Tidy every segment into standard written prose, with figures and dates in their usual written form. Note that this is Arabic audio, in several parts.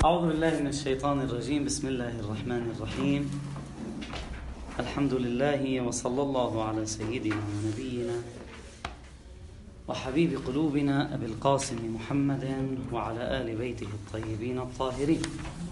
أعوذ بالله من الشيطان الرجيم. بسم الله الرحمن الرحيم. الحمد لله وصلى الله على سيدنا ونبينا وحبيب قلوبنا أبي القاسم محمد وعلى آل بيته الطيبين الطاهرين.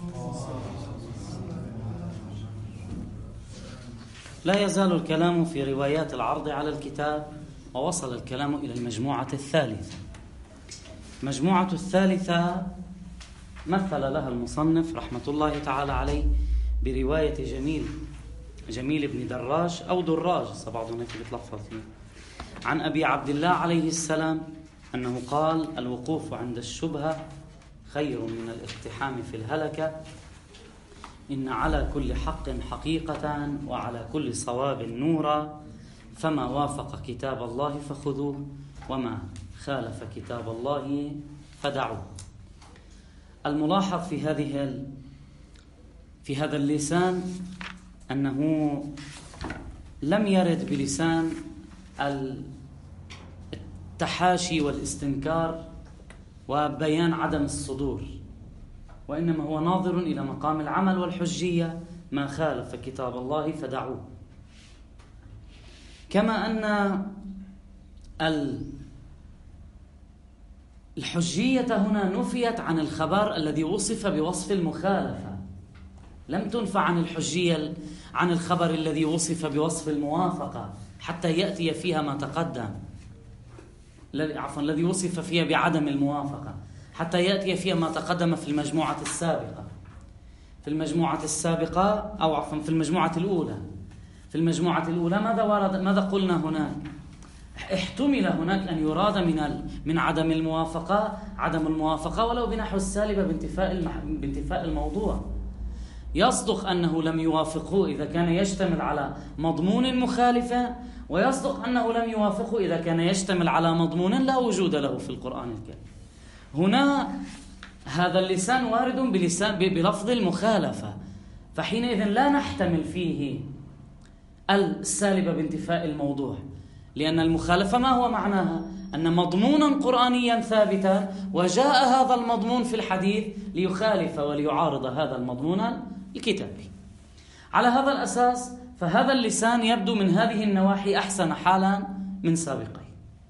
لا يزال الكلام في روايات العرض على الكتاب، ووصل الكلام إلى المجموعة الثالثة. المجموعة الثالثة مثل لها المصنف رحمة الله تعالى عليه برواية جميل بن دراج أو دراج، بعضهم يتلفظ فيه، عن أبي عبد الله عليه السلام أنه قال: الوقوف عند الشبهة خير من الاقتحام في الهلكة، إن على كل حق حقيقة وعلى كل صواب نورا، فما وافق كتاب الله فخذوه وما خالف كتاب الله فدعوه. الملاحظ في هذا اللسان أنه لم يرد بلسان التحاشي والاستنكار وبيان عدم الصدور، وإنما هو ناظر إلى مقام العمل والحجية. ما خالف كتاب الله فدعوه. كما أن الحجية هنا نفيت عن الخبر الذي وصف بوصف المخالفة، لم تنفى عن الحجية عن الخبر الذي وصف بوصف الموافقة حتى يأتي فيها ما تقدم، الذي وصف فيها بعدم الموافقة حتى يأتي فيها ما تقدم في المجموعة السابقة. في المجموعة الأولى ماذا قلنا هناك؟ احتمل هناك أن يراد من عدم الموافقة ولو بنحو السالبة بانتفاء الموضوع. يصدق أنه لم يوافقه إذا كان يشتمل على مضمون مخالفة، ويصدق أنه لم يوافقه إذا كان يشتمل على مضمون لا وجود له في القرآن الكريم. هنا هذا اللسان وارد بلفظ المخالفة، فحينئذ لا نحتمل فيه السالبة بانتفاء الموضوع، لأن المخالفة ما هو معناها؟ أن مضمونا قرآنيا ثابتا وجاء هذا المضمون في الحديث ليخالف وليعارض هذا المضمون الكتابي. على هذا الأساس فهذا اللسان يبدو من هذه النواحي أحسن حالا من سابقه.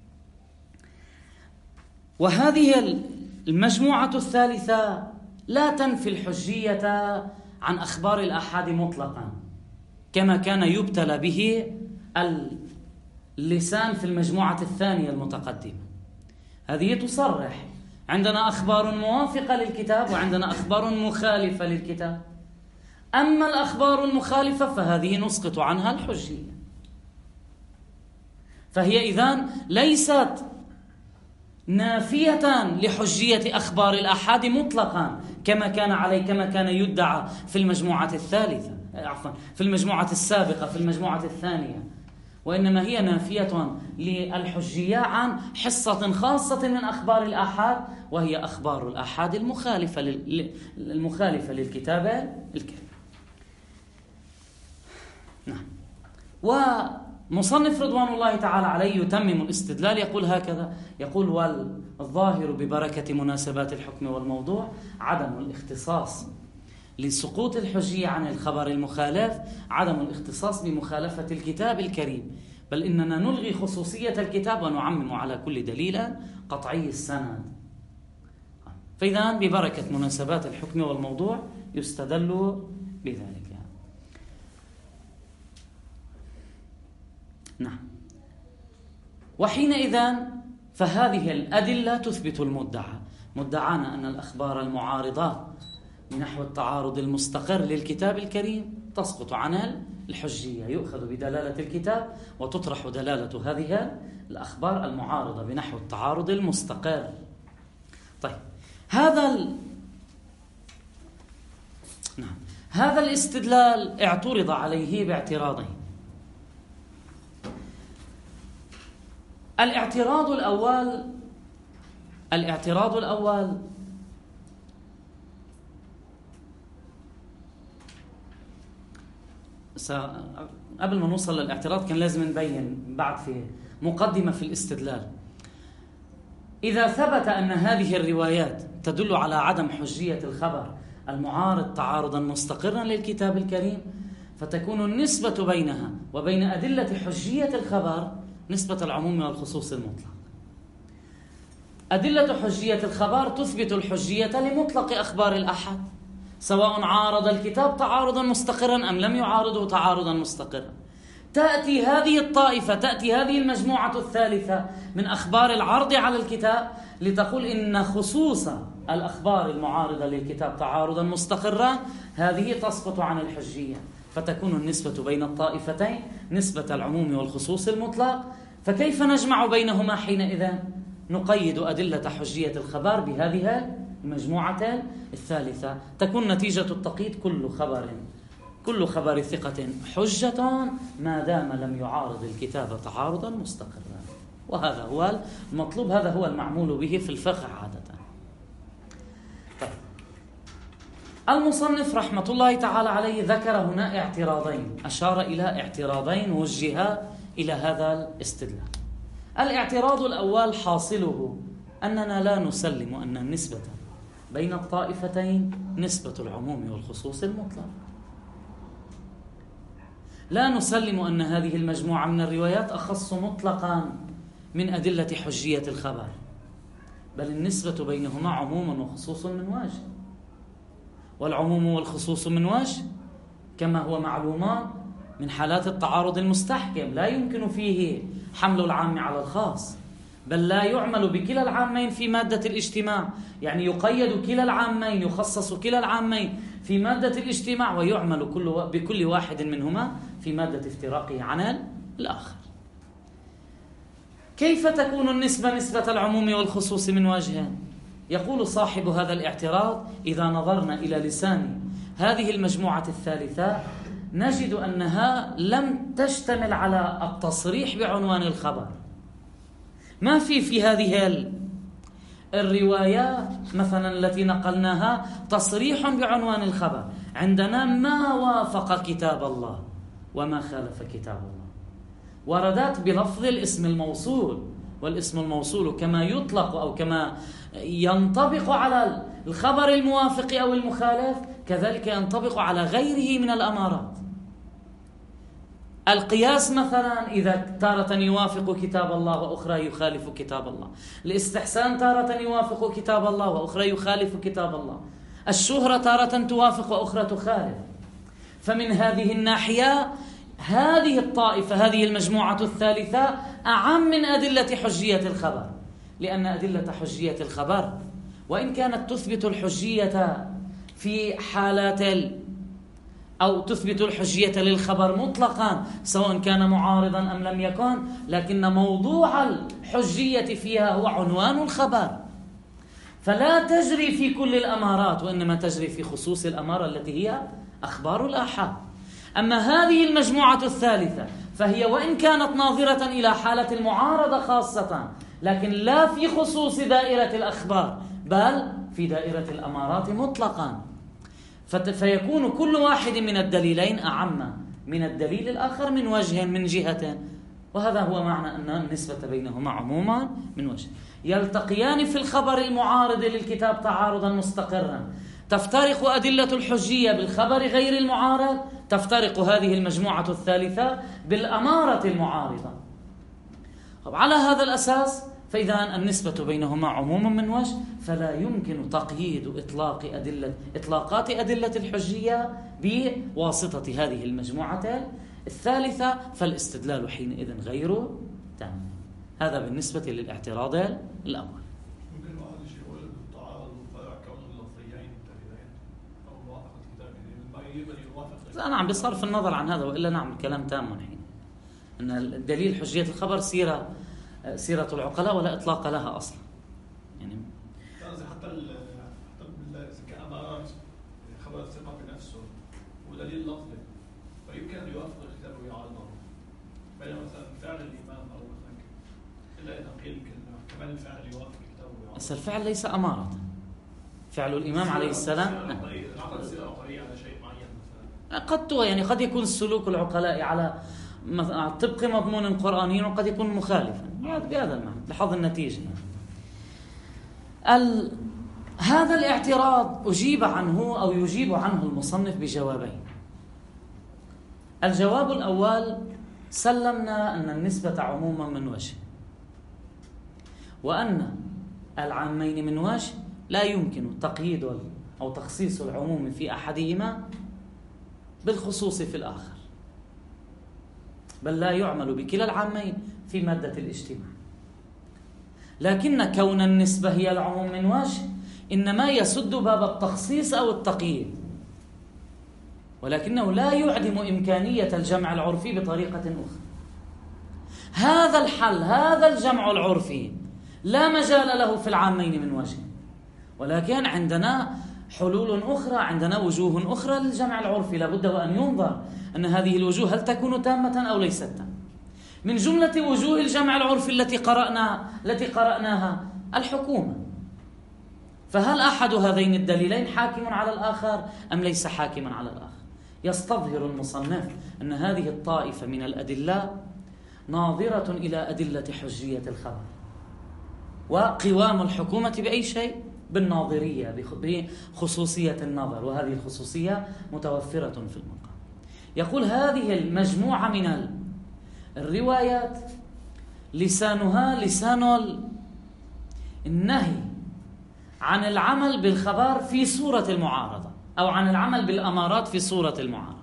وهذه المجموعة الثالثة لا تنفي الحجية عن أخبار الآحاد مطلقا، كما كان يبتلى به اللسان في المجموعة الثانية المتقدمة. هذه تصرح عندنا أخبار موافقة للكتاب وعندنا أخبار مخالفة للكتاب. أما الأخبار المخالفة فهذه نسقط عنها الحجية، فهي إذن ليست نافية لحجية أخبار الآحاد مطلقا كما كان يدعى في المجموعة الثالثة، في المجموعة السابقة، في المجموعة الثانية، وإنما هي نافية للحجية عن حصة خاصة من أخبار الآحاد، وهي أخبار الآحاد المخالفة للكتاب الكريم. نعم. ومصنف رضوان الله تعالى عليه يتمم الاستدلال، يقول هكذا، يقول: والظاهر ببركة مناسبات الحكم والموضوع عدم الاختصاص لسقوط الحجية عن الخبر المخالف، عدم الاختصاص بمخالفة الكتاب الكريم، بل إننا نلغي خصوصية الكتاب ونعمم على كل دليل قطعي السند. فإذا ببركة مناسبات الحكم والموضوع يستدل بذلك. نعم. وحينئذ فهذه الأدلة تثبت مدعانا أن الأخبار المعارضة نحو التعارض المستقر للكتاب الكريم تسقط عن الحجية، يؤخذ بدلالة الكتاب وتطرح دلالة هذه الأخبار المعارضة بنحو التعارض المستقر. طيب، هذا الاستدلال اعترض عليه باعتراضين. الاعتراض الأول قبل ما نوصل للاعتراض كان لازم نبين بعد في مقدمة في الاستدلال. إذا ثبت أن هذه الروايات تدل على عدم حجية الخبر المعارض تعارضا مستقرا للكتاب الكريم، فتكون النسبة بينها وبين أدلة حجية الخبر نسبة العموم والخصوص المطلق. أدلة حجية الخبر تثبت الحجية لمطلق أخبار الأحد، سواء عارض الكتاب تعارضا مستقرا أم لم يعارضه تعارضا مستقرا. تأتي هذه الطائفة، تأتي هذه المجموعة الثالثة من أخبار العرض على الكتاب لتقول إن خصوص الأخبار المعارضة للكتاب تعارضا مستقرا هذه تسقط عن الحجية، فتكون النسبة بين الطائفتين نسبة العموم والخصوص المطلق. فكيف نجمع بينهما حينئذ؟ نقيد أدلة حجية الخبر بهذه المجموعة الثالثة، تكون نتيجة التقييد كل خبر ثقة حجة ما دام لم يعارض الكتاب تعارضا مستقرا. وهذا هو المطلوب، هذا هو المعمول به في الفقه عادة. طيب. المصنف رحمة الله تعالى عليه ذكر هنا اعتراضين، أشار إلى اعتراضين وجها إلى هذا الاستدلال. الاعتراض الأول حاصله أننا لا نسلم أن النسبة بين الطائفتين نسبة العموم والخصوص المطلق. لا نسلم أن هذه المجموعة من الروايات أخص مطلقا من أدلة حجية الخبر، بل النسبة بينهما عموم وخصوص من وجه، والعموم والخصوص من وجه كما هو معلومان من حالات التعارض المستحكم، لا يمكن فيه حمل العام على الخاص، بل لا يعمل بكلا العامين في مادة الاجتماع، يعني يقيد كلا العامين، يخصص كلا العامين في مادة الاجتماع، ويعمل بكل واحد منهما في مادة افتراقه عن الآخر. كيف تكون النسبة نسبة العموم والخصوص من وجه؟ يقول صاحب هذا الاعتراض: إذا نظرنا إلى لسان هذه المجموعة الثالثة نجد أنها لم تشتمل على التصريح بعنوان الخبر. ما في هذه الرواية مثلا التي نقلناها تصريح بعنوان الخبر. عندنا ما وافق كتاب الله وما خالف كتاب الله، وردت بلفظ الاسم الموصول، والاسم الموصول كما يطلق أو كما ينطبق على الخبر الموافق أو المخالف كذلك ينطبق على غيره من الأمارات. القياس مثلا إذا تارة يوافق كتاب الله وأخرى يخالف كتاب الله، الاستحسان تارة يوافق كتاب الله وأخرى يخالف كتاب الله، الشهرة تارة توافق وأخرى تخالف. فمن هذه الناحية هذه الطائفة، هذه المجموعة الثالثة أعم من أدلة حجية الخبر، لأن أدلة حجية الخبر وإن كانت تثبت الحجية في حالات أو تثبت الحجية للخبر مطلقا سواء كان معارضا أم لم يكن، لكن موضوع الحجية فيها هو عنوان الخبر، فلا تجري في كل الأمارات، وإنما تجري في خصوص الأمارة التي هي أخبار الآحاد. أما هذه المجموعة الثالثة فهي وإن كانت ناظرة إلى حالة المعارضة خاصة، لكن لا في خصوص دائرة الأخبار بل في دائرة الأمارات مطلقا، فيكون كل واحد من الدليلين أعم من الدليل الآخر من وجه من جهة، وهذا هو معنى أن النسبة بينهما عموما من وجه. يلتقيان في الخبر المعارض للكتاب تعارضا مستقرا، تفترق أدلة الحجية بالخبر غير المعارض، تفترق هذه المجموعة الثالثة بالأمارة المعارضة. على هذا الأساس فإذا النسبة بينهما عموم من وجه، فلا يمكن تقييد إطلاقات أدلة الحجية بواسطة هذه المجموعة الثالثة، فالاستدلال حينئذ غير تام. هذا بالنسبة للاعتراض الأول. ممكن واحد يشير بالتعارض وكون اللفظيين الدليلين أو موافقة كتابين ما يقبل يوافق. نعم، بصرف النظر عن هذا وإلا نعم الكلام تام حين أن الدليل حجية الخبر سيرة العقلاء ولا إطلاق لها أصلا. يعني حتى كأمارات خبر الثقة بنفسه ودليل لفظي فيمكن أن يوافق الكتاب ويعارضه، بينما مثلا فعل الإمام أو مثلا إلا إذا قيل كمان الفعل يوافق الكتاب ويعارضه. بس الفعل ليس أمارة. فعل الإمام عليه السلام قد يكون السلوك العقلاء على طبق مضمون قرآني وقد يكون مخالفا بهذا المعنى لحظ النتيجة. هذا الاعتراض أجيب عنه أو يجيب عنه المصنف بجوابين. الجواب الأول: سلمنا أن النسبة عموما من وجه، وأن العامين من وجه لا يمكن تقييد أو تخصيص العموم في أحدهما بالخصوص في الآخر، بل لا يعمل بكلا العامين في مادة الاجتماع. لكن كون النسبة هي العموم من وجه إنما يسد باب التخصيص أو التقييد، ولكنه لا يعدم إمكانية الجمع العرفي بطريقة أخرى. هذا الحل، هذا الجمع العرفي لا مجال له في العامين من وجه، ولكن عندنا حلول أخرى، عندنا وجوه أخرى للجمع العرفي، لابد وأن ينظر أن هذه الوجوه هل تكون تامة أو ليست تامة. من جملة وجوه الجمع العرفي التي قرأناها الحكومة، فهل أحد هذين الدليلين حاكم على الآخر أم ليس حاكما على الآخر؟ يستظهر المصنف أن هذه الطائفة من الأدلة ناظرة إلى أدلة حجية الخبر، وقوام الحكومة بأي شيء بالناظرية، بخصوصية النظر، وهذه الخصوصية متوفرة في المقام. يقول: هذه المجموعة من الروايات لسانها لسان النهي عن العمل بالخبر في صورة المعارضة، أو عن العمل بالأمارات في صورة المعارضة،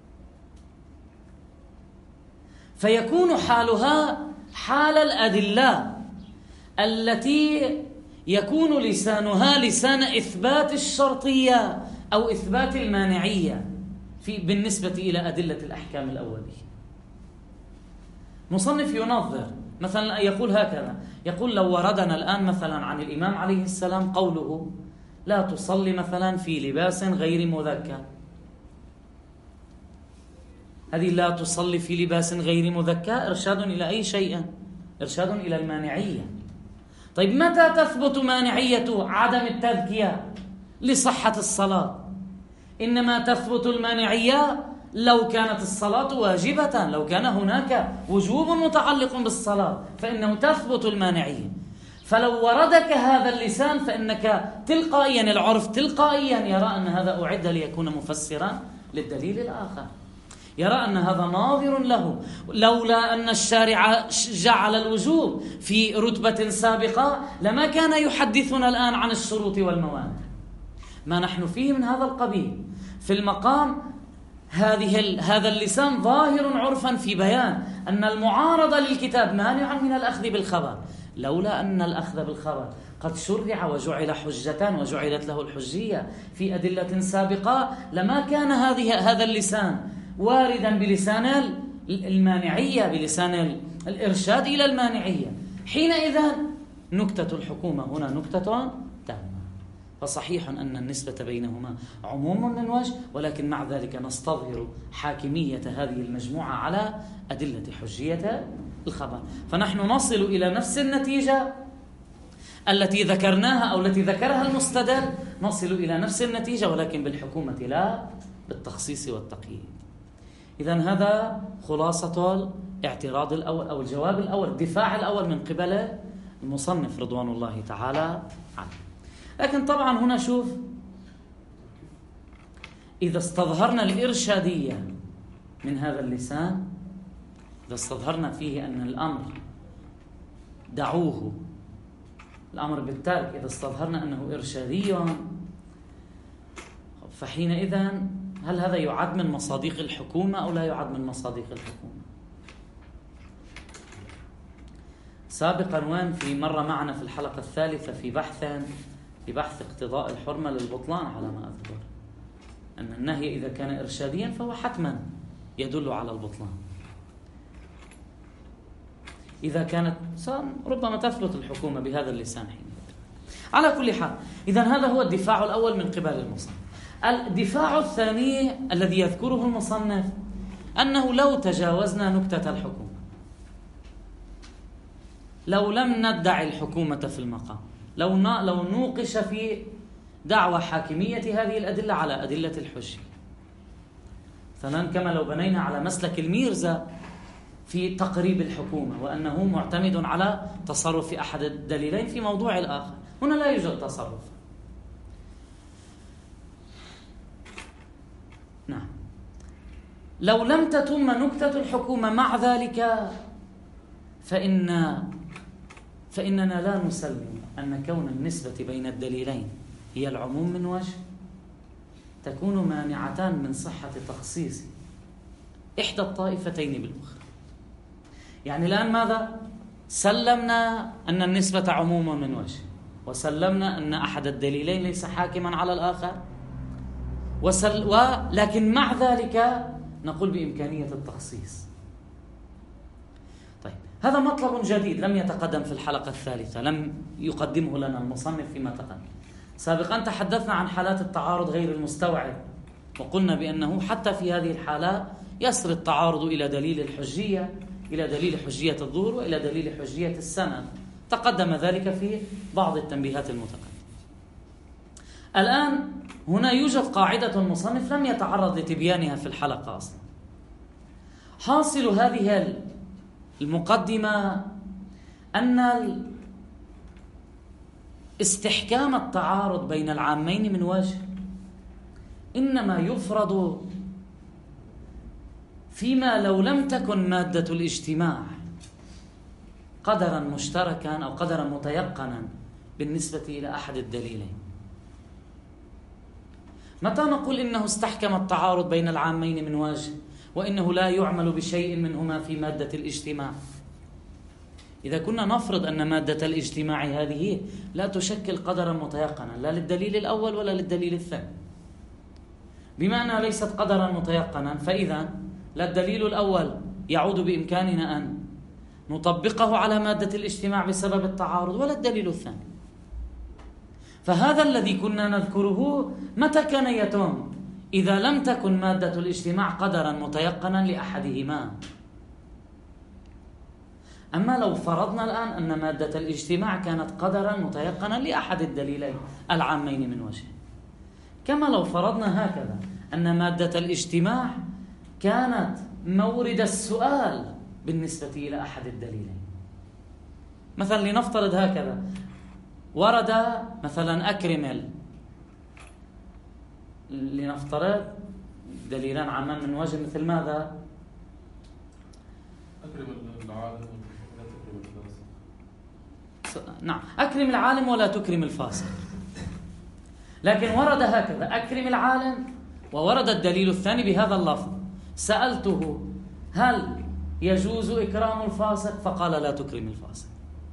فيكون حالها حال الأدلة التي يكون لسانها لسان إثبات الشرطية أو إثبات المانعية بالنسبة إلى أدلة الأحكام الأولية. مصنف ينظر مثلا، يقول هكذا: يقول لو وردنا الآن مثلا عن الإمام عليه السلام قوله لا تصلي مثلا في لباس غير مذكر، هذه لا تصلي في لباس غير مذكر إرشاد إلى أي شيء؟ إرشاد إلى المانعية. طيب متى تثبت مانعية عدم التذكية لصحة الصلاة؟ إنما تثبت المانعية لو كانت الصلاة واجبة، لو كان هناك وجوب متعلق بالصلاة فإنه تثبت المانعية. فلو وردك هذا اللسان فإنك تلقائيا، العرف تلقائيا يرى أن هذا أعد ليكون مفسرا للدليل الآخر، يرى أن هذا ناظر له. لولا أن الشارع جعل الوجوب في رتبة سابقة لما كان يحدثنا الآن عن الشروط والموانع. ما نحن فيه من هذا القبيل في المقام، هذا اللسان ظاهر عرفا في بيان أن المعارضة للكتاب مانع من الأخذ بالخبر. لولا أن الأخذ بالخبر قد شرع وجعل حجة وجعلت له الحجية في أدلة سابقة لما كان هذا اللسان واردا بلسان المانعية، بلسان الإرشاد إلى المانعية. حينئذ نكتة الحكومة هنا نكتة تامة. فصحيح أن النسبة بينهما عموم من وجه، ولكن مع ذلك نستظهر حاكمية هذه المجموعة على أدلة حجية الخبر، فنحن نصل إلى نفس النتيجة التي ذكرناها أو التي ذكرها المستدل، نصل إلى نفس النتيجة ولكن بالحكومة لا بالتخصيص والتقييد. إذن هذا خلاصة الاعتراض الأول أو الجواب الأول، الدفاع الأول من قبل المصنف رضوان الله تعالى عنه. لكن طبعا هنا شوف، إذا استظهرنا الإرشادية من هذا اللسان، إذا استظهرنا فيه أن الأمر دعوه، الأمر بالترك، إذا استظهرنا أنه إرشادي، فحينئذ هل هذا يعد من مصادق الحكومة أو لا يعد من مصادق الحكومة؟ سابقا وين في مرة معنا في الحلقة الثالثة في بحث اقتضاء الحرمة للبطلان على ما أذكر، أن النهي إذا كان إرشاديا فهو حتما يدل على البطلان. إذا كانت ربما تثبت الحكومة بهذا اللسان حين. على كل حال، إذن هذا هو الدفاع الأول من قبل المصنف. الدفاع الثاني الذي يذكره المصنف أنه لو تجاوزنا نكتة الحكومة، لو لم ندعي الحكومة في المقام، لو نوقش في دعوى حاكمية هذه الأدلة على أدلة الحجة، مثلا كما لو بنينا على مسلك الميرزا في تقريب الحكومة وأنه معتمد على تصرف أحد الدليلين في موضوع الآخر، هنا لا يوجد تصرف، نعم. لو لم تتم نكتة الحكومة مع ذلك فإننا لا نسلم أن كون النسبة بين الدليلين هي العموم من وجه تكون مانعتان من صحة تخصيص إحدى الطائفتين بالأخرى. يعني الآن ماذا؟ سلمنا أن النسبة عموم من وجه، وسلمنا أن أحد الدليلين ليس حاكما على الآخر، ولكن مع ذلك نقول بإمكانية التخصيص. طيب، هذا مطلب جديد لم يتقدم في الحلقة الثالثة، لم يقدمه لنا المصنف فيما تقدم. سابقا تحدثنا عن حالات التعارض غير المستوعب، وقلنا بأنه حتى في هذه الحالات يسري التعارض إلى دليل الحجية، إلى دليل حجية الظهور، وإلى دليل حجية السند. تقدم ذلك في بعض التنبيهات المتقدمة. الآن هنا يوجد قاعدة المصنف لم يتعرض لتبيانها في الحلقة أصلا. حاصل هذه المقدمة أن استحكام التعارض بين العامين من وجه إنما يفرض فيما لو لم تكن مادة الاجتماع قدرا مشتركا أو قدرا متيقنا بالنسبة إلى أحد الدليلين. متى نقول إنه استحكم التعارض بين العامين من وجه وإنه لا يعمل بشيء منهما في مادة الاجتماع؟ إذا كنا نفرض أن مادة الاجتماع هذه لا تشكل قدرا متيقنا لا للدليل الأول ولا للدليل الثاني، بما أنها ليست قدرا متيقنا، فإذا لا الدليل الأول يعود بإمكاننا أن نطبقه على مادة الاجتماع بسبب التعارض، ولا الدليل الثاني. فهذا الذي كنا نذكره متى كان يتم؟ إذا لم تكن مادة الاجتماع قدرا متيقنا لأحدهما. أما لو فرضنا الآن أن مادة الاجتماع كانت قدرا متيقنا لأحد الدليلين العامين من وجه، كما لو فرضنا هكذا أن مادة الاجتماع كانت مورد السؤال بالنسبة إلى أحد الدليلين. مثلا لنفترض هكذا، ورد مثلا لنفترض دليلان عامان من وجه مثل ماذا؟ أكرم العالم ولا تكرم الفاسق. نعم، أكرم العالم ولا تكرم الفاسق. لكن ورد هكذا أكرم العالم، وورد الدليل الثاني بهذا اللفظ. سألته هل يجوز إكرام الفاسق؟ فقال لا تكرم الفاسق.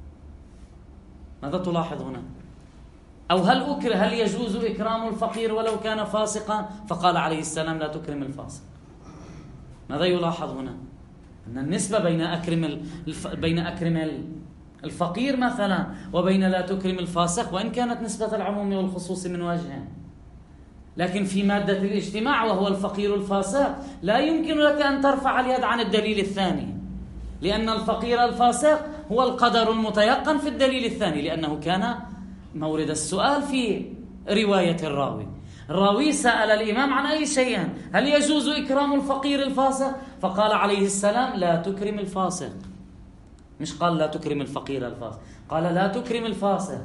ماذا تلاحظ هنا؟ أو هل يجوز إكرام الفقير ولو كان فاسقا؟ فقال عليه السلام لا تكرم الفاسق. ماذا يلاحظ هنا؟ أن النسبة بين أكرم الفقير مثلا وبين لا تكرم الفاسق، وإن كانت نسبة العموم والخصوص من وجه، لكن في مادة الاجتماع وهو الفقير الفاسق لا يمكن لك أن ترفع اليد عن الدليل الثاني، لأن الفقير الفاسق هو القدر المتيقن في الدليل الثاني، لأنه كان مورد السؤال في رواية الراوي سأل الإمام عن أي شيء، هل يجوز إكرام الفقير الفاسق؟ فقال عليه السلام لا تكرم الفاسق. مش قال لا تكرم الفقير الفاسق، قال لا تكرم الفاسق.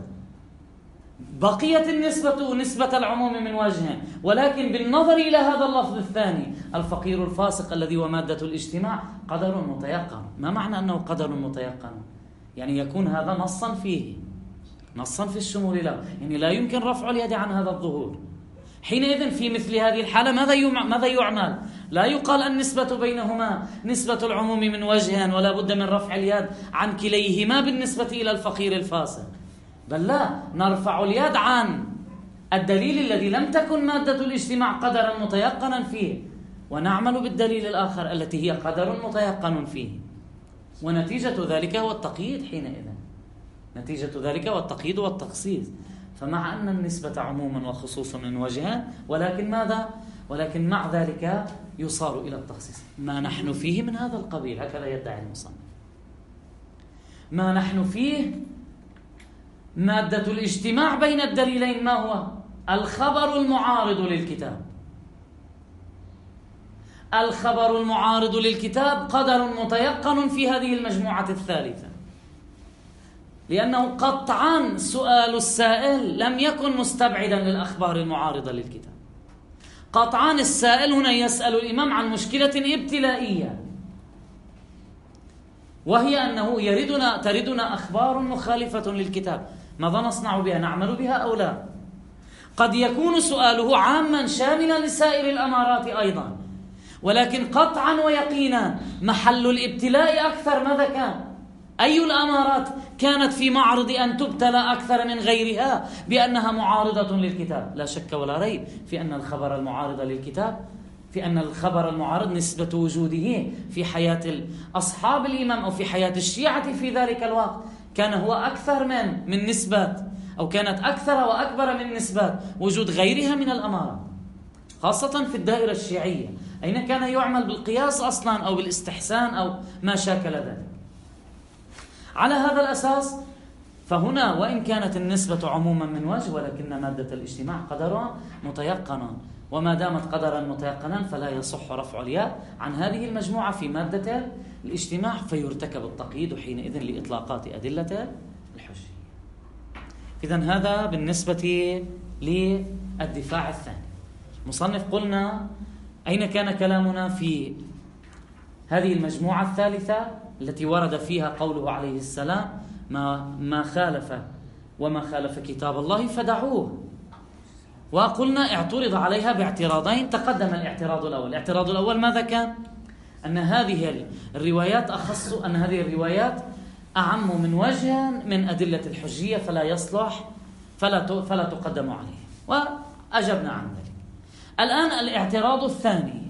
بقيت النسبة نسبة العموم من وجه، ولكن بالنظر إلى هذا اللفظ الثاني الفقير الفاسق الذي هو مادة الاجتماع قدر متيقن. ما معنى أنه قدر متيقن؟ يعني يكون هذا نصا فيه، نصا في الشمول له، يعني لا يمكن رفع اليد عن هذا الظهور. حينئذ في مثل هذه الحالة ماذا يعمل؟ لا يقال النسبة بينهما نسبة العموم من وجه ولا بد من رفع اليد عن كليهما بالنسبة إلى الفقير الفاسق، بل لا، نرفع اليد عن الدليل الذي لم تكن مادة الاجتماع قدرا متيقنا فيه، ونعمل بالدليل الآخر التي هي قدر متيقن فيه. ونتيجة ذلك هو التقييد. حينئذ نتيجة ذلك هو التقييد والتخصيص. فمع أن النسبة عموما وخصوصا من وجهان، ولكن ماذا؟ ولكن مع ذلك يصار إلى التخصيص. ما نحن فيه من هذا القبيل، هكذا يدعي المصنف. ما نحن فيه مادة الاجتماع بين الدليلين ما هو؟ الخبر المعارض للكتاب. الخبر المعارض للكتاب قدر متيقن في هذه المجموعة الثالثة، لأنه قطعا سؤال السائل لم يكن مستبعدا للأخبار المعارضة للكتاب. قطعا السائل هنا يسأل الإمام عن مشكلة ابتلائية، وهي أنه تردنا أخبار مخالفة للكتاب، ماذا نصنع بها؟ نعمل بها أو لا؟ قد يكون سؤاله عاما شاملا لسائر الأمارات أيضا، ولكن قطعا ويقينا محل الابتلاء أكثر ماذا كان؟ أي الأمارات كانت في معرض أن تبتلى أكثر من غيرها بأنها معارضة للكتاب؟ لا شك ولا ريب في أن الخبر المعارض للكتاب، في أن الخبر المعارض نسبة وجوده في حياة أصحاب الإمام أو في حياة الشيعة في ذلك الوقت كان هو أكثر من نسبة، أو كانت أكثر وأكبر من نسبة وجود غيرها من الأمارات، خاصة في الدائرة الشيعية أين كان يعمل بالقياس أصلا أو بالاستحسان أو ما شاكل ذلك. على هذا الأساس فهنا وإن كانت النسبة عموما من وجه، ولكن مادة الاجتماع قدرها متيقنا، وما دامت قدرا متيقنا فلا يصح رفع الياء عن هذه المجموعة في مادة الاجتماع، فيرتكب التقييد حينئذ لإطلاقات أدلة الحجية. إذن هذا بالنسبة للدفاع الثاني. مصنف قلنا أين كان كلامنا في هذه المجموعة الثالثة التي ورد فيها قوله عليه السلام ما خالف وما خالف كتاب الله فدعوه، وقلنا اعترض عليها باعتراضين. تقدم الاعتراض الأول ماذا كان؟ أن هذه الروايات أخص، أن هذه الروايات أعم من وجه من أدلة الحجية فلا يصلح فلا تقدم عليه، وأجبنا عن ذلك. الآن الاعتراض الثاني،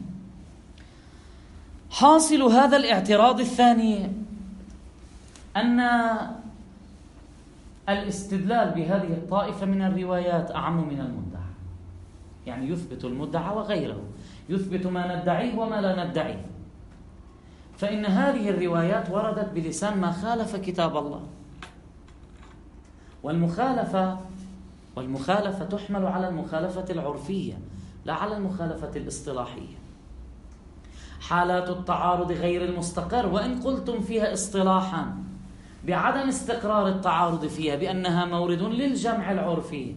حاصل هذا الاعتراض الثاني أن الاستدلال بهذه الطائفة من الروايات أعم من المدعى، يعني يثبت المدعى وغيره، يثبت ما ندعيه وما لا ندعيه. فإن هذه الروايات وردت بلسان ما خالف كتاب الله، والمخالفة تحمل على المخالفة العرفية لا على المخالفة الاصطلاحية. حالات التعارض غير المستقر وإن قلتم فيها اصطلاحا بعدم استقرار التعارض فيها بأنها مورد للجمع العرفي،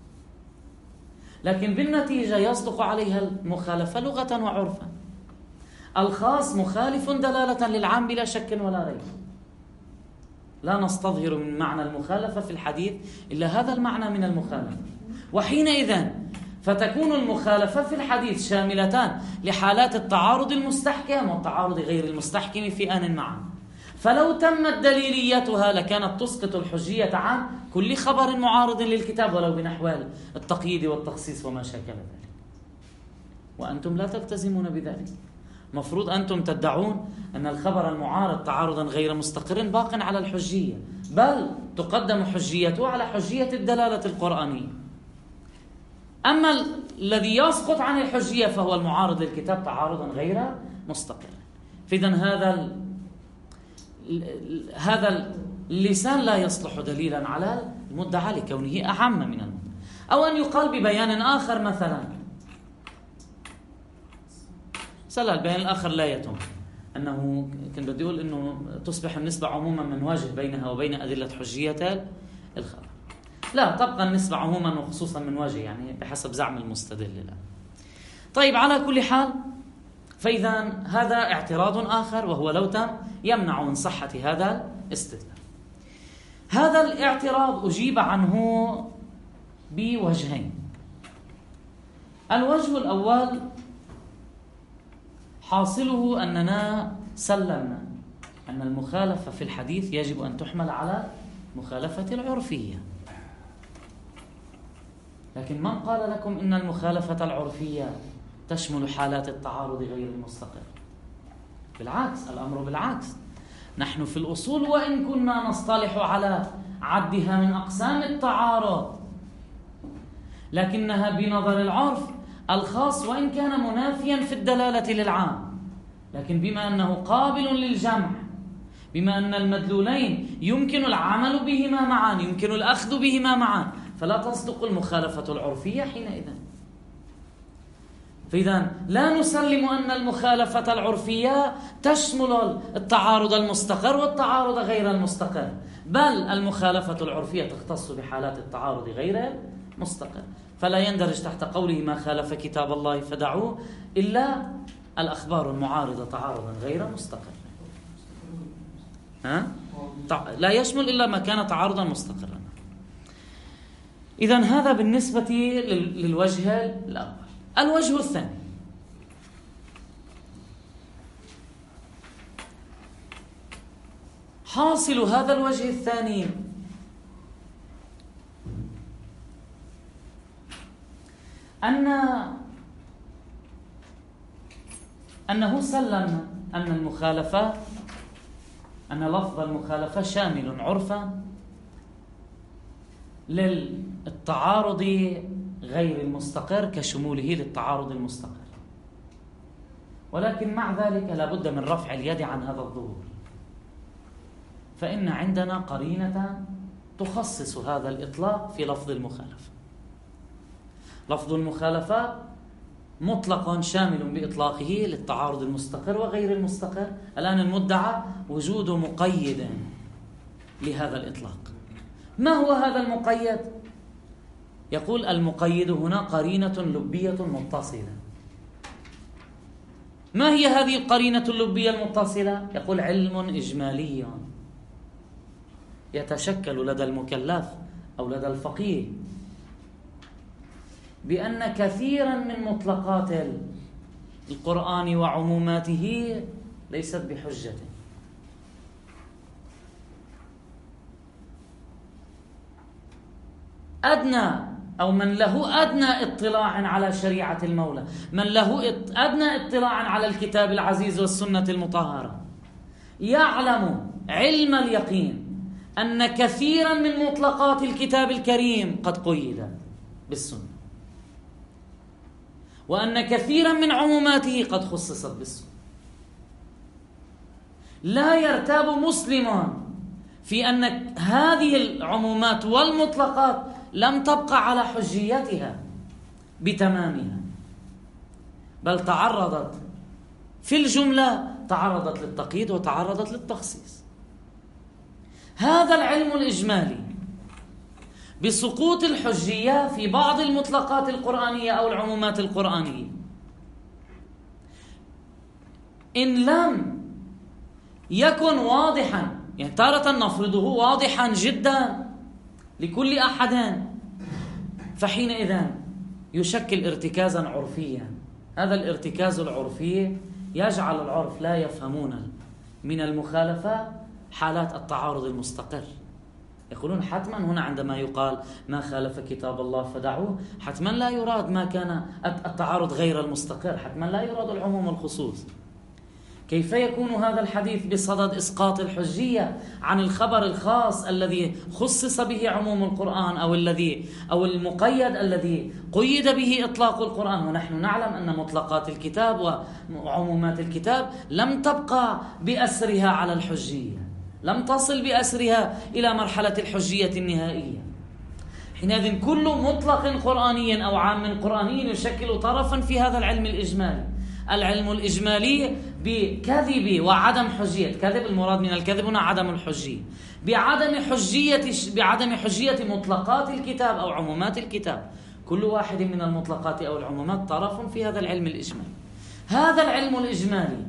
لكن بالنتيجة يصدق عليها المخالفة لغة وعرفا. الخاص مخالف دلالة للعام بلا شك ولا ريب، لا نستظهر من معنى المخالفة في الحديث إلا هذا المعنى من المخالفة، وحينئذ فتكون المخالفة في الحديث شاملتان لحالات التعارض المستحكم والتعارض غير المستحكم في آن معا. فلو تمت دليليتها لكانت تسقط الحجية عن كل خبر معارض للكتاب ولو بنحو التقييد والتخصيص وما شاكل ذلك، وأنتم لا تلتزمون بذلك. مفروض أنتم تدعون أن الخبر المعارض تعارضا غير مستقر باق على الحجية، بل تقدم حجيته على حجية الدلالة القرآنية. أما الذي يسقط عن الحجية فهو المعارض للكتاب تعارضا غير مستقر. فإذن هذا اللسان لا يصلح دليلا على المدعى لكونه أعم من المدعى. أو أن يقال ببيان آخر مثلا، البيان الآخر لا يتم، أنه كنت بدي أقول أنه تصبح النسبة عموما من وجه بينها وبين أدلة حجية الخبر، لا تبقى النسبة عموما وخصوصا من وجه، يعني بحسب زعم المستدل الآن. طيب، على كل حال فإذا هذا اعتراض آخر، وهو لو تم يمنع من صحة هذا الاستدلال. هذا الاعتراض أجيب عنه بوجهين. الوجه الأول حاصله أننا سلمنا أن المخالفة في الحديث يجب أن تحمل على مخالفة العرفية، لكن من قال لكم إن المخالفة العرفية تشمل حالات التعارض غير المستقر؟ بالعكس، الأمر بالعكس. نحن في الأصول وإن كنا نصطلح على عدها من أقسام التعارض، لكنها بنظر العرف الخاص وإن كان منافيا في الدلالة للعام، لكن بما أنه قابل للجمع، بما أن المدلولين يمكن العمل بهما معا، يمكن الأخذ بهما معا، فلا تصدق المخالفة العرفية حينئذ. فإذا لا نسلم أن المخالفة العرفية تشمل التعارض المستقر والتعارض غير المستقر، بل المخالفة العرفية تختص بحالات التعارض غير المستقر. فلا يندرج تحت قوله ما خالف كتاب الله فدعوه إلا الأخبار المعارضة تعارضا غير مستقر. لا يشمل إلا ما كان تعارضا مستقرا. إذن هذا بالنسبة للوجه الأول. الوجه الثاني، حاصل هذا الوجه الثاني أنه سلم أن لفظ المخالفة شامل عرفا للتعارض غير المستقر كشموله للتعارض المستقر، ولكن مع ذلك لا بد من رفع اليد عن هذا الظهور، فإن عندنا قرينة تخصص هذا الإطلاق في لفظ المخالفة. لفظ المخالفة مطلق شامل بإطلاقه للتعارض المستقر وغير المستقر. الآن المدعى وجود مقيد لهذا الإطلاق. ما هو هذا المقيد؟ يقول المقيد هنا قرينة لبية متصلة. ما هي هذه القرينة اللبية المتصلة؟ يقول علم إجمالي يتشكل لدى المكلف أو لدى الفقيه بأن كثيرا من مطلقات القرآن وعموماته ليست بحجة. أدنى أو من له أدنى اطلاع على شريعة المولى، من له أدنى اطلاع على الكتاب العزيز والسنة المطهرة، يعلم علم اليقين أن كثيرا من مطلقات الكتاب الكريم قد قيدت بالسنة، وأن كثيرا من عموماته قد خصصت بالسنة. لا يرتاب مسلم في أن هذه العمومات والمطلقات لم تبقى على حجيتها بتمامها، بل تعرضت في الجملة، تعرضت للتقييد وتعرضت للتخصيص. هذا العلم الإجمالي بسقوط الحجية في بعض المطلقات القرآنية أو العمومات القرآنية، إن لم يكن واضحا، يعني تارة نفرضه واضحا جدا لكل أحد، فحينئذ يشكل ارتكازا عرفيا. هذا الارتكاز العرفي يجعل العرف لا يفهمون من المخالفة حالات التعارض المستقر. يقولون حتما هنا عندما يقال ما خالف كتاب الله فدعوه، حتما لا يراد ما كان التعارض غير المستقر، حتما لا يراد العموم والخصوص. كيف يكون هذا الحديث بصدد إسقاط الحجية عن الخبر الخاص الذي خصص به عموم القرآن أو المقيد الذي قيد به إطلاق القرآن؟ ونحن نعلم أن مطلقات الكتاب وعمومات الكتاب لم تبقى بأسرها على الحجية، لم تصل بأسرها إلى مرحلة الحجية النهائية. حينئذ كل مطلق قرآني أو عام قرآني يشكل طرفا في هذا العلم الإجمالي. العلم الإجمالي بكذب وعدم حجية، كذب المراد من الكذب هنا عدم الحجية، بعدم حجية مطلقات الكتاب أو عمومات الكتاب. كل واحد من المطلقات أو العمومات طرف في هذا العلم الإجمالي. هذا العلم الإجمالي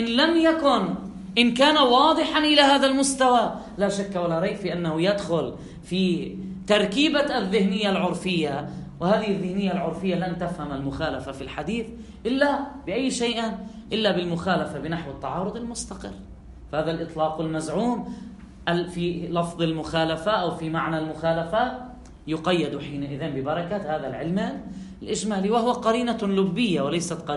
إن كان واضحا إلى هذا المستوى، لا شك ولا ريب في أنه يدخل في تركيبة الذهنية العرفية، وهذه الذهنية العرفية لن تفهم المخالفة في الحديث إلا بأي شيء إلا بالمخالفة بنحو التعارض المستقر. فهذا الإطلاق المزعوم في لفظ المخالفة أو في معنى المخالفة يقيد حينئذ ببركة هذا العلم الإجمالي، وهو قرينة لبية وليست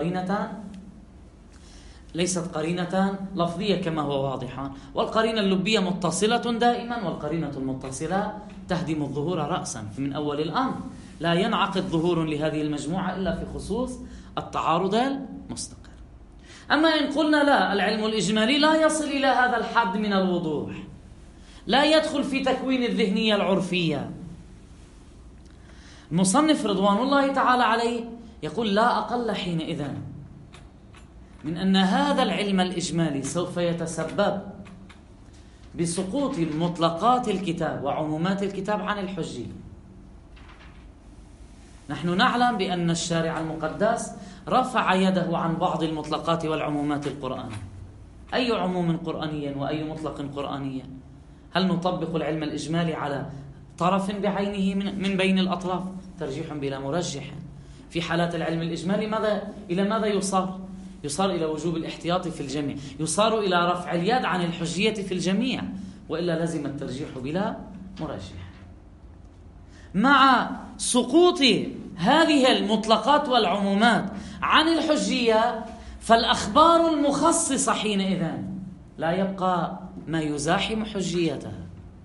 قرينة لفظية كما هو واضح. والقرينة اللبية متصلة دائما، والقرينة المتصلة تهدم الظهور رأسا من أول الأمر. لا ينعقد ظهور لهذه المجموعة إلا في خصوص التعارض المستقر. أما إن قلنا لا، العلم الإجمالي لا يصل إلى هذا الحد من الوضوح، لا يدخل في تكوين الذهنية العرفية، المصنف رضوان الله تعالى عليه يقول لا أقل حينئذ من أن هذا العلم الإجمالي سوف يتسبب بسقوط مطلقات الكتاب وعمومات الكتاب عن الحجية. نحن نعلم بأن الشارع المقدس رفع يده عن بعض المطلقات والعمومات القرآنية. أي عموم قرآني وأي مطلق قرآني؟ هل نطبق العلم الإجمالي على طرف بعينه من بين الأطراف؟ ترجيح بلا مرجح. في حالات العلم الإجمالي إلى ماذا يصار؟ يصار إلى وجوب الاحتياط في الجميع، يصار إلى رفع اليد عن الحجية في الجميع، وإلا لزم الترجيح بلا مرجح. مع سقوط هذه المطلقات والعمومات عن الحجية، فالأخبار المخصصة حينئذ لا يبقى ما يزاحم حجيتها.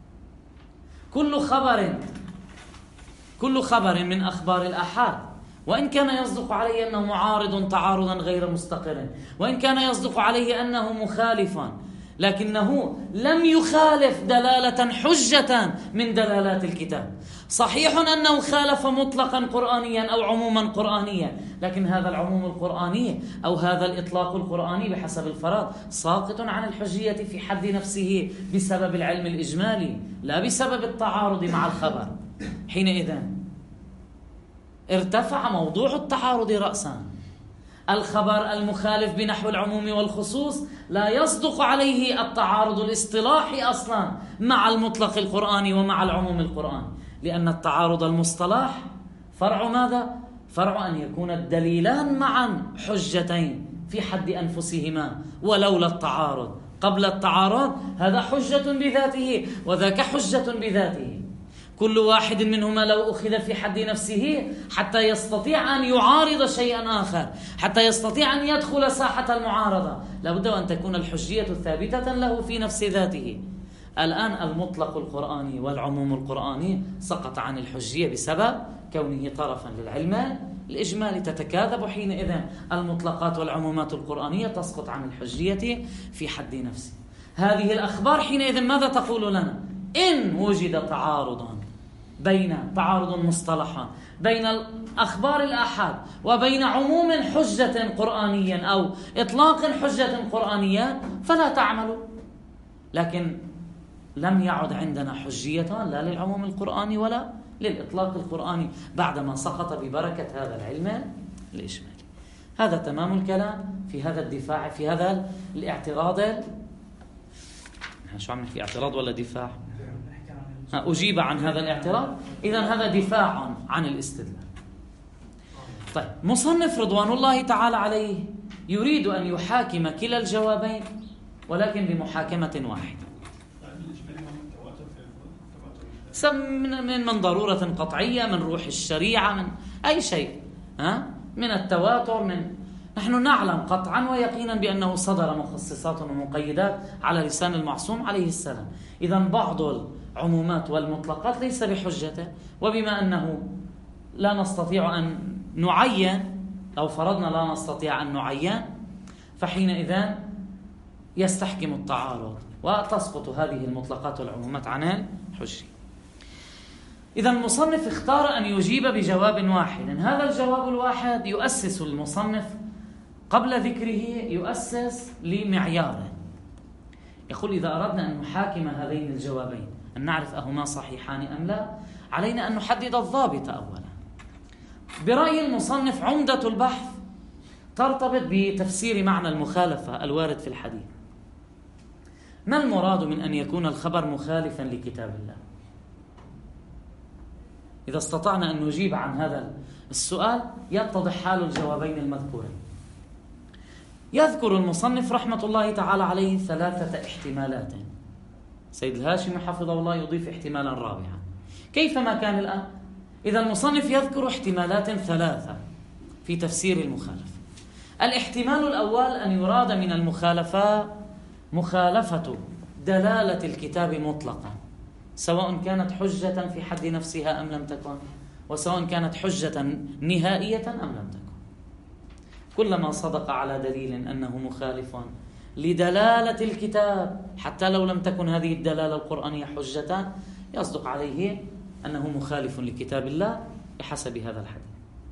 كل خبر من أخبار الآحاد، وإن كان يصدق عليه أنه معارض تعارضا غير مستقر، وإن كان يصدق عليه أنه مخالفا، لكنه لم يخالف دلالة حجة من دلالات الكتاب. صحيح أنه خالف مطلقا قرآنيا أو عموما قرآنيا، لكن هذا العموم القرآني أو هذا الإطلاق القرآني بحسب الفرض ساقط عن الحجية في حد نفسه بسبب العلم الإجمالي، لا بسبب التعارض مع الخبر. حينئذ ارتفع موضوع التعارض رأسا. الخبر المخالف بنحو العموم والخصوص لا يصدق عليه التعارض الاصطلاحي أصلا مع المطلق القرآني ومع العموم القرآني، لأن التعارض المصطلح فرع ماذا؟ فرع أن يكون الدليلان معا حجتين في حد أنفسهما، ولولا التعارض قبل التعارض هذا حجة بذاته وذاك حجة بذاته. كل واحد منهما لو أخذ في حد نفسه حتى يستطيع أن يعارض شيئا آخر، حتى يستطيع أن يدخل ساحة المعارضة، لابد أن تكون الحجية ثابتة له في نفس ذاته. الآن المطلق القرآني والعموم القرآني سقط عن الحجية بسبب كونه طرفا للعلم الإجمالي. تتكاذب حينئذ المطلقات والعمومات القرآنية، تسقط عن الحجية في حد نفسه. هذه الأخبار حينئذ ماذا تقول لنا؟ إن وجد تعارض مصطلحا بين الأخبار الآحاد وبين عموم حجة قرآنيا أو إطلاق حجة قرآنية فلا تعملوا. لكن لم يعد عندنا حجية لا للعموم القرآني ولا للإطلاق القرآني بعدما سقط ببركة هذا العلم الإجمالي. هذا تمام الكلام في هذا الدفاع، في هذا الاعتراض. شو عم نحكي، اعتراض ولا دفاع؟ أجيب عن هذا الاعتراض. إذن هذا دفاع عن الاستدلال. طيب، مصنف رضوان الله تعالى عليه يريد أن يحاكم كلا الجوابين ولكن بمحاكمة واحدة. من ضرورة قطعية، من روح الشريعة، من أي شيء، من التواتر، نحن نعلم قطعا ويقينا بأنه صدر مخصصات ومقيدات على لسان المعصوم عليه السلام. إذن بعض العمومات والمطلقات ليس بحجته، وبما أنه لا نستطيع أن نعين أو فرضنا لا نستطيع أن نعين، فحينئذ يستحكم التعارض وتسقط هذه المطلقات والعمومات عن الحجة. إذا المصنف اختار أن يجيب بجواب واحد. هذا الجواب الواحد يؤسس المصنف قبل ذكره يؤسس لمعيار. يقول إذا أردنا أن نحاكم هذين الجوابين، أن نعرف أهما صحيحان أم لا، علينا أن نحدد الضابط أولا. برأي المصنف عمدة البحث ترتبط بتفسير معنى المخالفة الوارد في الحديث. ما المراد من أن يكون الخبر مخالفا لكتاب الله؟ إذا استطعنا أن نجيب عن هذا السؤال يتضح حال الجوابين المذكورين. يذكر المصنف رحمة الله تعالى عليه 3 احتمالات. سيد الهاشمي حفظه الله يضيف احتمالا رابعا. كيفما كان الآن، إذا المصنف يذكر احتمالات 3 في تفسير المخالفة. الاحتمال الأول أن يراد من المخالفة مخالفة دلالة الكتاب مطلقا، سواء كانت حجة في حد نفسها أم لم تكن، وسواء كانت حجة نهائية أم لم تكن. كلما صدق على دليل أنه مخالف لدلالة الكتاب حتى لو لم تكن هذه الدلالة القرآنية حجة، يصدق عليه أنه مخالف لكتاب الله بحسب هذا الحديث.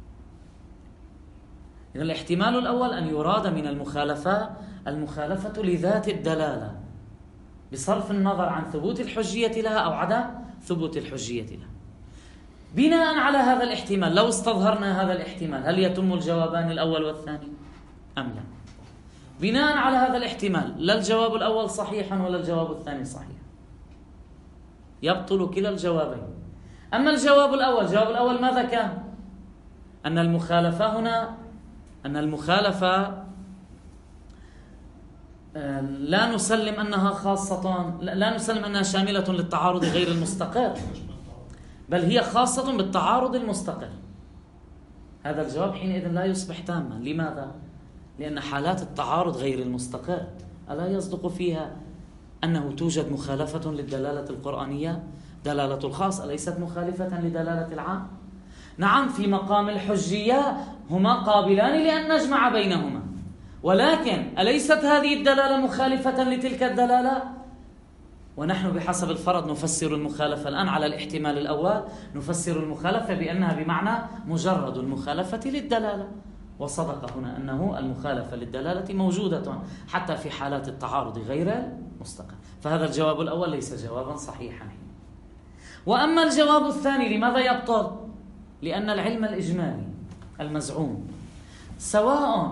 إذن الاحتمال الأول أن يراد من المخالفة لذات الدلالة بصرف النظر عن ثبوت الحجية لها أو عدم ثبوت الحجية لها. بناء على هذا الاحتمال لو استظهرنا هذا الاحتمال هل يتم الجوابان الأول والثاني أم لا؟ بناء على هذا الاحتمال لا الجواب الأول صحيحا ولا الجواب الثاني صحيح، يبطل كلا الجوابين. أما الجواب الأول ماذا كان؟ أن المخالفة هنا لا نسلم أنها خاصة، لا نسلم أنها شاملة للتعارض غير المستقر، بل هي خاصة بالتعارض المستقر. هذا الجواب حينئذ لا يصبح تاما. لماذا؟ لأن حالات التعارض غير المستقر ألا يصدق فيها أنه توجد مخالفة للدلالة القرآنية؟ دلالة الخاص أليست مخالفة لدلالة العام؟ نعم، في مقام الحجية هما قابلان لأن نجمع بينهما، ولكن أليست هذه الدلالة مخالفة لتلك الدلالة؟ ونحن بحسب الفرض نفسر المخالفة الآن على الاحتمال الأول، نفسر المخالفة بأنها بمعنى مجرد المخالفة للدلالة، وصدق هنا أنه المخالفة للدلالة موجودة حتى في حالات التعارض غير المستقر. فهذا الجواب الأول ليس جوابا صحيحا. وأما الجواب الثاني لماذا يبطل؟ لأن العلم الإجمالي المزعوم سواء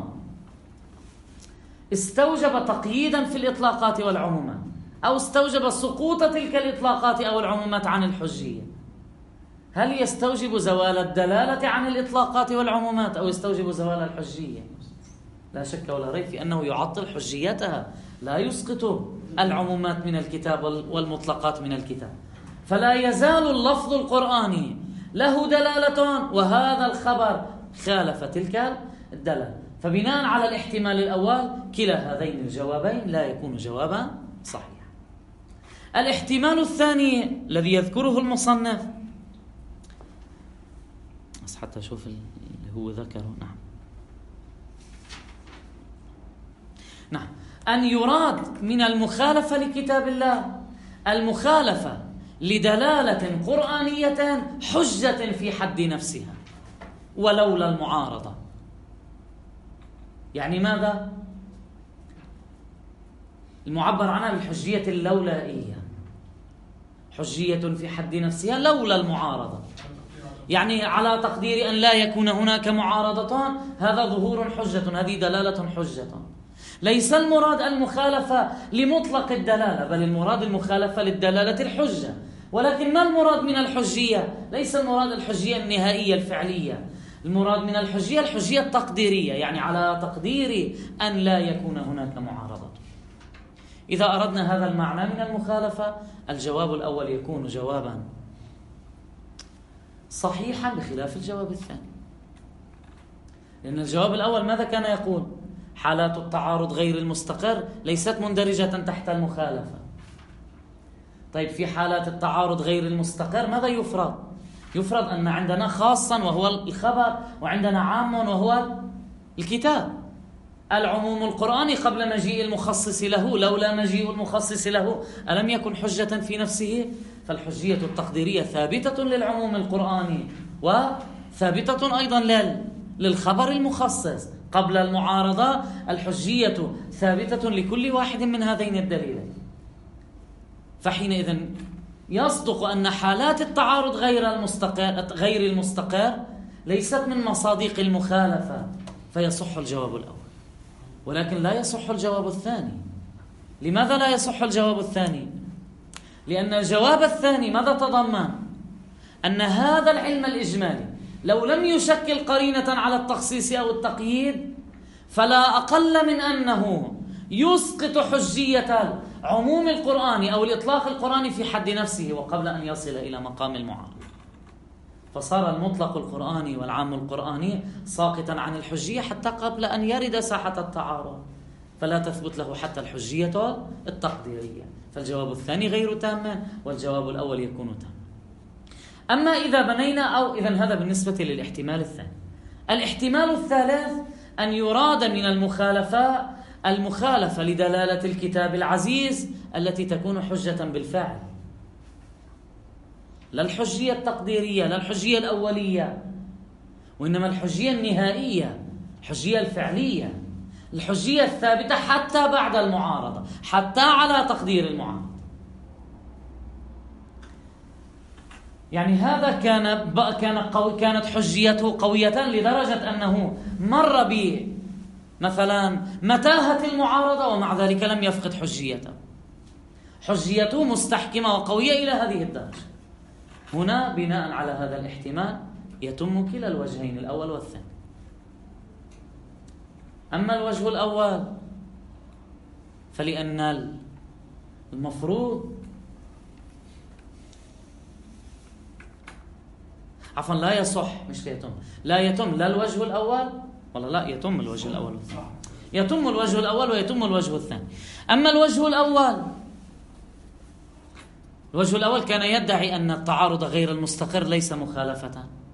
استوجب تقييدا في الإطلاقات والعمومات أو استوجب سقوط تلك الإطلاقات أو العمومات عن الحجية، هل يستوجب زوال الدلالة عن الإطلاقات والعمومات أو يستوجب زوال الحجية؟ لا شك ولا ريب في أنه يعطل حجيتها، لا يسقط العمومات من الكتاب والمطلقات من الكتاب. فلا يزال اللفظ القرآني له دلالة وهذا الخبر خالف تلك الدلالة. فبناء على الاحتمال الأول كلا هذين الجوابين لا يكون جوابا صحيحا. الاحتمال الثاني الذي يذكره المصنف، بس حتى أشوف اللي هو ذكره، نعم، أن يراد من المخالفة لكتاب الله المخالفة لدلالة قرآنية حجة في حد نفسها ولولا المعارضة. يعني ماذا؟ المعبر عنها بالحجية اللولائية، حجية في حد نفسها لولا المعارضة، يعني على تقدير أن لا يكون هناك معارضة، هذا ظهور حجة، هذه دلالة حجة. ليس المراد المخالفة لمطلق الدلالة، بل المراد المخالفة للدلالة الحجة. ولكن ما المراد من الحجية؟ ليس المراد الحجية النهائية الفعلية، المراد من الحجية الحجية التقديرية، يعني على تقدير أن لا يكون هناك معارضة. إذا أردنا هذا المعنى من المخالفة الجواب الأول يكون جوابا صحيحا بخلاف الجواب الثاني، لأن الجواب الأول ماذا كان يقول؟ حالات التعارض غير المستقر ليست مندرجة تحت المخالفة. طيب في حالات التعارض غير المستقر ماذا يفرض؟ يفرض أن عندنا خاصا وهو الخبر وعندنا عام وهو الكتاب. العموم القرآني قبل مجيء المخصص له، لولا مجيء المخصص له ألم يكن حجة في نفسه؟ فالحجية التقديرية ثابتة للعموم القرآني وثابتة أيضا للخبر المخصص. قبل المعارضة الحجية ثابتة لكل واحد من هذين الدليلين. فحينئذ يصدق أن حالات التعارض غير المستقر ليست من مصادق المخالفة، فيصح الجواب الأول. ولكن لا يصح الجواب الثاني. لماذا لا يصح الجواب الثاني؟ لأن الجواب الثاني ماذا تضمن؟ أن هذا العلم الإجمالي لو لم يشكل قرينة على التخصيص أو التقييد فلا أقل من أنه يسقط حجية عموم القرآن أو الإطلاق القرآني في حد نفسه وقبل أن يصل إلى مقام المعارضة. فصار المطلق القرآني والعام القرآني ساقطا عن الحجية حتى قبل أن يرد ساحة التعارض، فلا تثبت له حتى الحجية التقديرية. فالجواب الثاني غير تام والجواب الأول يكون تام. أما إذا بنينا إذن هذا بالنسبة للاحتمال الثاني. الاحتمال الثالث أن يراد من المخالفة لدلالة الكتاب العزيز التي تكون حجة بالفعل، لا الحجية التقديرية، لا الحجية الأولية، وإنما الحجية النهائية، الحجية الفعلية، الحجية الثابتة حتى بعد المعارضة، حتى على تقدير المعارضة. يعني هذا كانت حجيته قوية لدرجة أنه مر مثلا متاهة المعارضة ومع ذلك لم يفقد حجيته. حجيته مستحكمة وقوية إلى هذه الدرجة. هنا بناء على هذا الاحتمال يتم كلا الوجهين، الأول والثاني. أما الوجه الأول فلأن المفروض عفوا لا يصح، مش يتم، لا يتم لا الوجه الأول ولا لا يتم الوجه الأول والثاني. يتم الوجه الأول ويتم الوجه الثاني. أما الوجه الأول كان يدعي أن التعارض غير المستقر ليس مخالفة.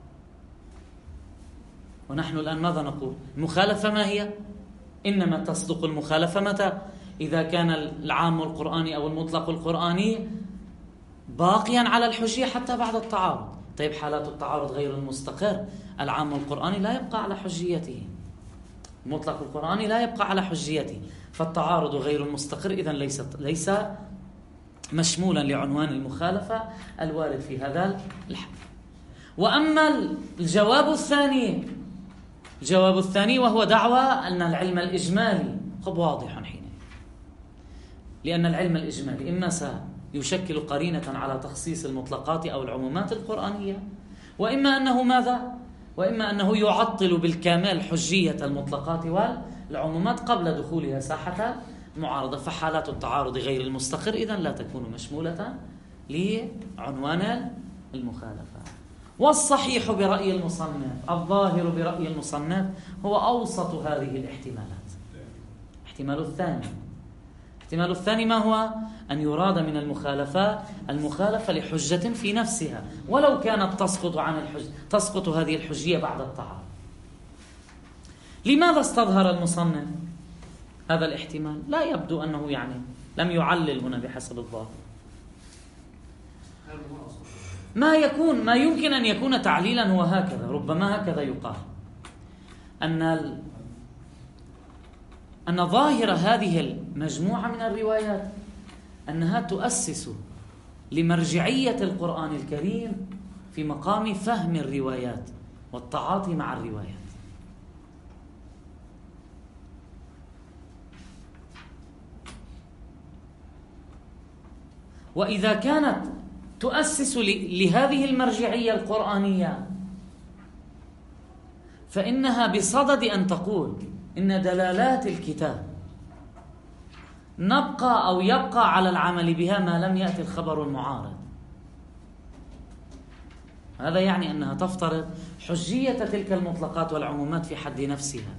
ونحن الآن ماذا نقول؟ المخالفة ما هي؟ إنما تصدق المخالفة متى؟ إذا كان العام القرآني أو المطلق القرآني باقيا على الحجية حتى بعد التعارض. طيب حالات التعارض غير المستقر، العام القرآني لا يبقى على حجيته، المطلق القرآني لا يبقى على حجيته، فالتعارض غير المستقر إذن ليس مشمولا لعنوان المخالفة الوارد في هذا الحال. وأما الجواب الثاني وهو دعوى أن العلم الإجمالي واضح حين، لأن العلم الإجمالي إما سيشكل قرينة على تخصيص المطلقات أو العمومات القرآنية، وإما أنه ماذا؟ وإما أنه يعطل بالكامل حجية المطلقات والعمومات قبل دخولها ساحة معارضة. فحالات التعارض غير المستقر إذن لا تكون مشمولة لعنوان المخالفة. والصحيح برأي المصنف، الظاهر برأي المصنف، هو أوسط هذه الاحتمالات. الاحتمال الثاني ما هو؟ أن يراد من المخالفة لحجة في نفسها ولو كانت تسقط هذه الحجية بعد التعارض. لماذا استظهر المصنف هذا الاحتمال؟ لا يبدو أنه لم يعلل هنا بحسب الظاهر. ما يمكن أن يكون تعليلا هو هكذا، ربما هكذا يقال، أن ظاهر هذه المجموعة من الروايات أنها تؤسس لمرجعية القرآن الكريم في مقام فهم الروايات والتعاطي مع الروايات. وإذا كانت تؤسس لهذه المرجعية القرآنية فإنها بصدد أن تقول إن دلالات الكتاب يبقى على العمل بها ما لم يأتي الخبر المعارض. هذا يعني أنها تفترض حجية تلك المطلقات والعمومات في حد نفسها،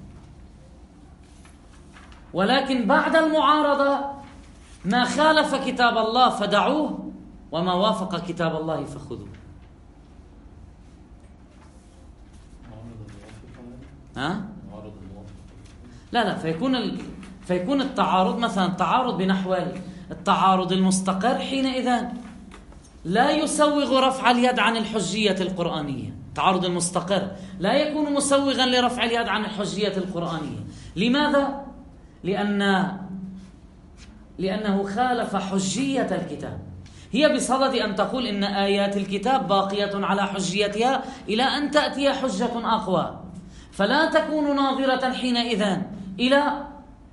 ولكن بعد المعارضة ما خالف كتاب الله فدعوه وما وافق كتاب الله فخذوه. لا فيكون التعارض مثلا تعارض بنحو التعارض المستقر، حينئذ لا يسوغ رفع اليد عن الحجية القرآنية. التعارض المستقر لا يكون مسوغا لرفع اليد عن الحجية القرآنية. لماذا؟ لأنه خالف حجية الكتاب. هي بصدد أن تقول إن آيات الكتاب باقية على حجيتها إلى أن تأتي حجة أقوى، فلا تكون ناظرة حينئذ إلى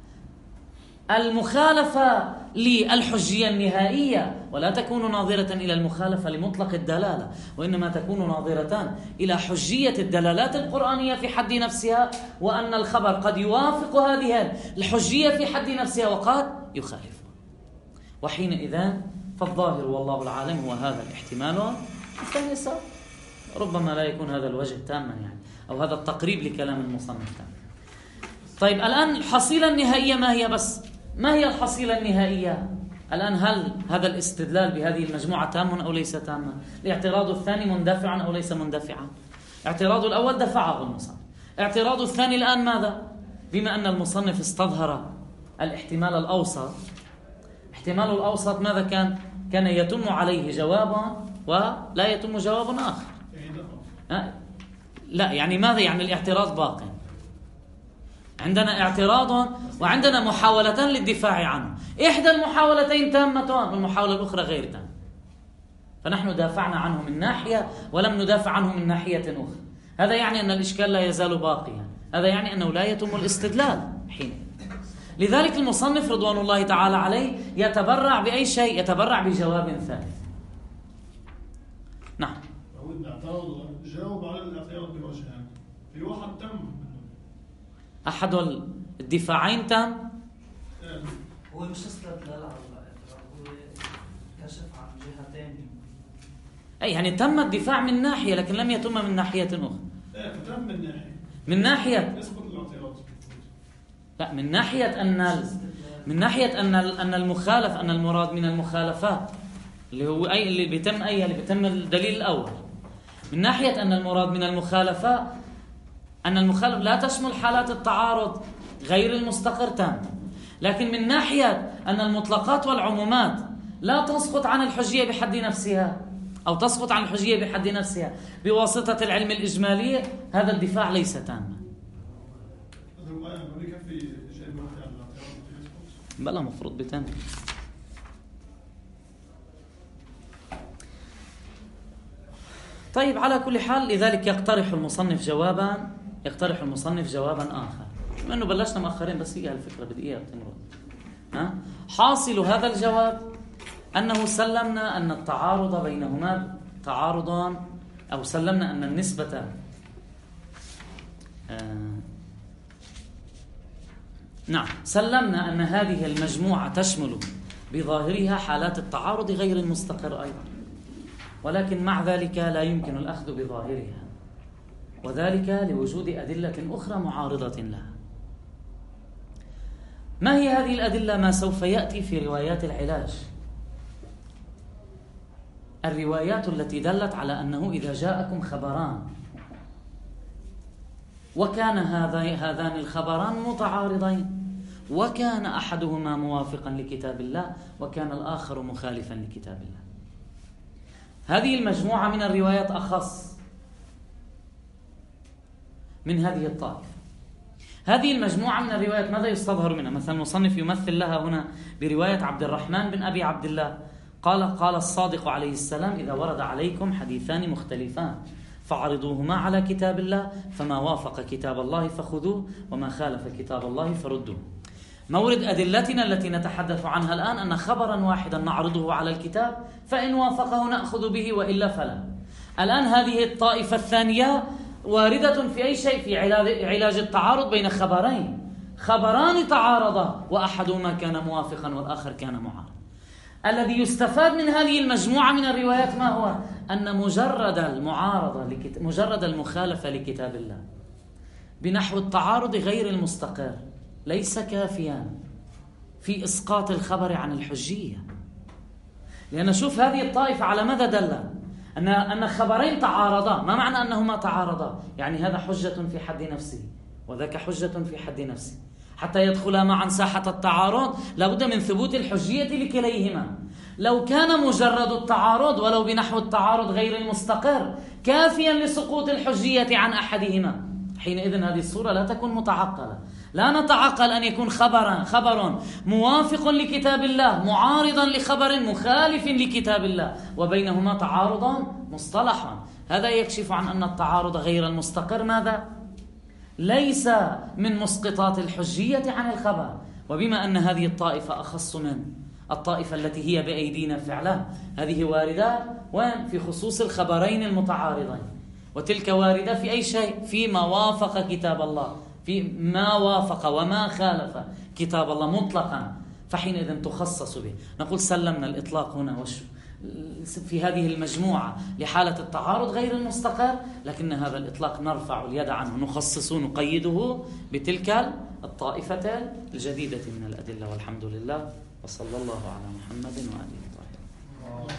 المخالفة للحجية النهائية، ولا تكون ناظرة إلى المخالفة لمطلق الدلالة، وإنما تكون ناظرة إلى حجية الدلالات القرآنية في حد نفسها، وأن الخبر قد يوافق هذه الحجية في حد نفسها وقد يخالف. وحينئذ فالظاهر والله العالم هو هذا الاحتمال الثاني. ربما لا يكون هذا الوجه تاما أو هذا التقريب لكلام المصنف تاما. طيب الآن الحصيلة النهائية ما هي؟ ما هي الحصيلة النهائية الآن؟ هل هذا الاستدلال بهذه المجموعة تام أو ليس تاما؟ الاعتراض الثاني مندفعا أو ليس مندفعا؟ اعتراض الأول دفعه المصنف، اعتراض الثاني الآن ماذا؟ بما أن المصنف استظهر الاحتمال الأوسط، احتمال الأوسط ماذا كان يتم عليه جوابا ولا يتم جواب آخر. لا ماذا الاعتراض باق، عندنا اعتراض وعندنا محاولتان للدفاع عنه، إحدى المحاولتين تامة والمحاولة الأخرى غير تامة. فنحن دافعنا عنه من ناحية ولم ندافع عنه من ناحية أخرى. هذا يعني أن الإشكال لا يزال باقيا، هذا يعني أنه لا يتم الاستدلال حين. لذلك المصنف رضوان الله تعالى عليه يتبرع بأي شيء؟ يتبرع بجواب ثالث. نعم. هو الاعتراض جاوب على الاعتراض بوجهين، في واحد تم أحد الدفاعين تم، هو مش استدلال على الاعتراض، هو كشف عن جهتين. أي يعني تم الدفاع من ناحية لكن لم يتم من ناحية أخرى. تم من ناحية، من ناحية يسقط الاعتراض. لا، من ناحية أن المخالف، أن المراد من المخالفات اللي هو اللي بيتم الدليل الأول، من ناحية أن المراد من المخالفات أن المخالف لا تشمل حالات التعارض غير المستقر تام، لكن من ناحية أن المطلقات والعمومات لا تسقط عن الحجية بحد نفسها أو تسقط عن الحجية بحد نفسها بواسطة العلم الإجمالي، هذا الدفاع ليس تاما. بلا مفروض بتم. طيب على كل حال، لذلك يقترح المصنف جوابا آخر، بما أنه بلشنا مؤخرين بس هي الفكرة بدقيقة بتمرض. حاصل هذا الجواب أنه سلمنا أن التعارض بينهما تعارضان، أو سلمنا أن النسبة سلمنا أن هذه المجموعة تشمل بظاهرها حالات التعارض غير المستقر أيضا، ولكن مع ذلك لا يمكن الأخذ بظاهرها، وذلك لوجود أدلة أخرى معارضة لها. ما هي هذه الأدلة؟ ما سوف يأتي في روايات العلاج، الروايات التي دلت على أنه إذا جاءكم خبران وكان هذان الخبران متعارضين، وكان أحدهما موافقا لكتاب الله وكان الآخر مخالفا لكتاب الله، هذه المجموعة من الروايات أخص من هذه الطائفة. هذه المجموعة من الروايات ماذا يستظهر منها؟ مثلا المصنف يمثل لها هنا برواية عبد الرحمن بن أبي عبد الله قال الصادق عليه السلام: إذا ورد عليكم حديثان مختلفان فعرضوهما على كتاب الله، فما وافق كتاب الله فخذوه وما خالف كتاب الله فردوه. مورد أدلتنا التي نتحدث عنها الآن أن خبرا واحدا نعرضه على الكتاب، فإن وافقه نأخذ به وإلا فلا. الآن هذه الطائفة الثانية واردة في أي شيء؟ في علاج التعارض بين خبران تعارضا وأحدهما كان موافقا والآخر كان معارض. الذي يستفاد من هذه المجموعة من الروايات ما هو؟ أن مجرد المخالفة لكتاب الله بنحو التعارض غير المستقر ليس كافيا في إسقاط الخبر عن الحجية. لأن شوف هذه الطائفة على ماذا دل؟ أن خبرين تعارضا. ما معنى أنهما تعارضا؟ يعني هذا حجة في حد نفسه وذاك حجة في حد نفسه. حتى يدخل معا ساحة التعارض لابد من ثبوت الحجية لكليهما. لو كان مجرد التعارض ولو بنحو التعارض غير المستقر كافيا لسقوط الحجية عن أحدهما، حينئذ هذه الصورة لا تكون متعقلة. لا نتعقل أن يكون خبر موافق لكتاب الله معارضا لخبر مخالف لكتاب الله وبينهما تعارضا مصطلحا. هذا يكشف عن أن التعارض غير المستقر ماذا؟ ليس من مسقطات الحجية عن الخبر. وبما أن هذه الطائفة أخص من الطائفة التي هي بأيدينا فعلا، هذه واردة وين؟ في خصوص الخبرين المتعارضين، وتلك واردة في أي شيء؟ فيما وافق كتاب الله، في ما وافق وما خالف كتاب الله مطلقا، فحينئذ تخصص به. نقول سلمنا الإطلاق هنا في هذه المجموعة لحالة التعارض غير المستقر، لكن هذا الإطلاق نرفع اليد عنه، نخصصه نقيده بتلك الطائفة الجديدة من الأدلة. والحمد لله، وصلى الله على محمد وآله.